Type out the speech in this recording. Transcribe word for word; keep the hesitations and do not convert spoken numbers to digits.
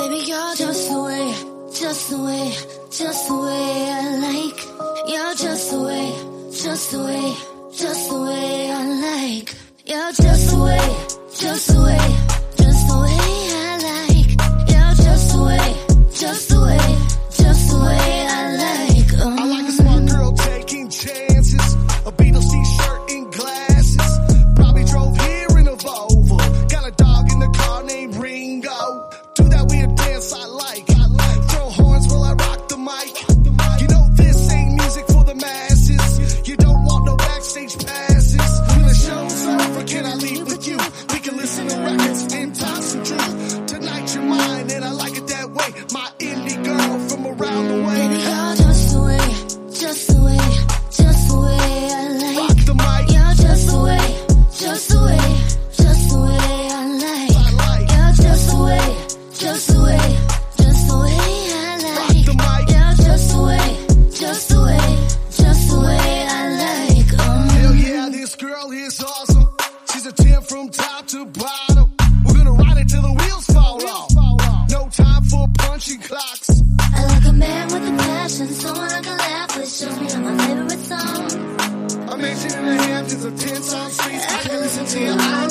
Baby, you're just the way, just the way, just the way I like. You're just the way, just the way, just the way I like. You're just the way, just the way, just the way I like. You're just the way, just the way, just the way I like. Um. I like a smart girl taking chances. A Beatles t-shirt and glasses. Probably drove here in a Volvo. Got a dog in the car named Ringo. Do that weird dance I like. I like. Throw horns while I rock the mic. You know this ain't music for the masses. You don't want no backstage passes. When the show's over, can I leave with you? We can listen to records and talk some truth. Tonight you're mine and I like it that way. My indie girl from around the way. Baby, you're just the way, just the way, just the way I like. Rock the mic. You're just the way, just the way, just the way I like. I like. You're just the way, just the way, just the way I like. Rock the mic. You're just the way, just the way, just the way I like. Um. Hell yeah, this girl is awesome. She's a ten from top to bottom. We're gonna ride it till the wheels fall off. No time for punching clocks. I like a man with a passion, someone I can laugh with, shows me all my favorite songs. I'm mentioning the Hamptons of ten song streets. I can listen to you all